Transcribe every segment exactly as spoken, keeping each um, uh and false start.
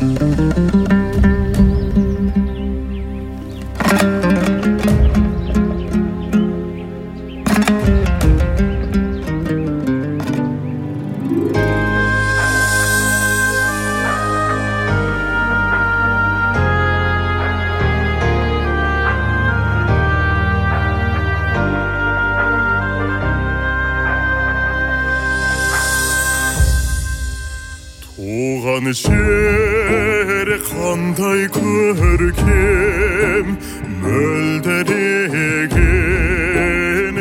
туған жер қандай көркем, мөлдіреген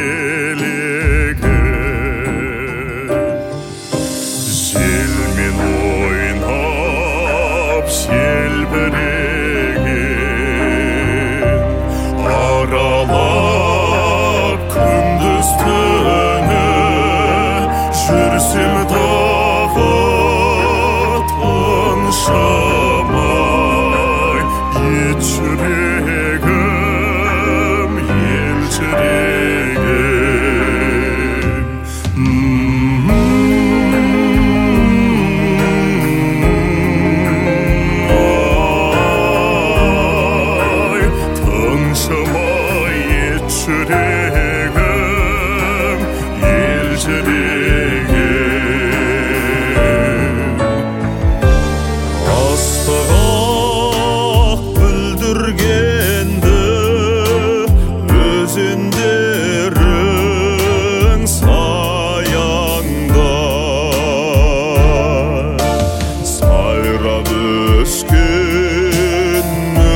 желегі. Желмен ойнап желбіреген, аралап күндіз түні жүрсем шамай, ет жүрегім, ел жүрегім. Ай, тыншымай, ет жүрегім, ел жүрегім. Астық бүлдіргенді өзендерің саяңда, сайрап өскен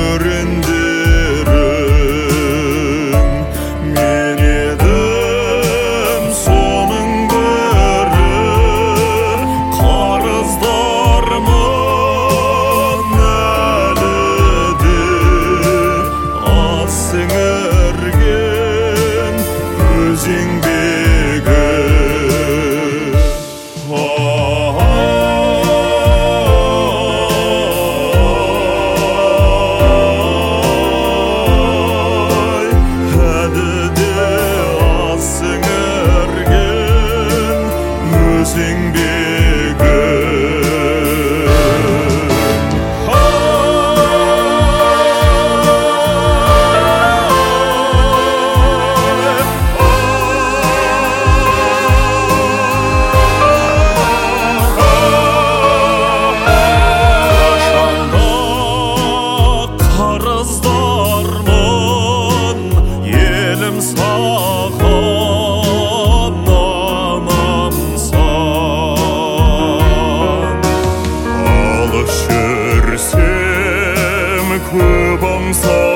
өрендерің, мен едім соның бірі, қарыздармын сіңірген өз еңбегі. Ай, әдіде аз сіңірген өз еңбегі. Қарыздармын елім саған аман-сан, алыс жүрсем көп аңсам.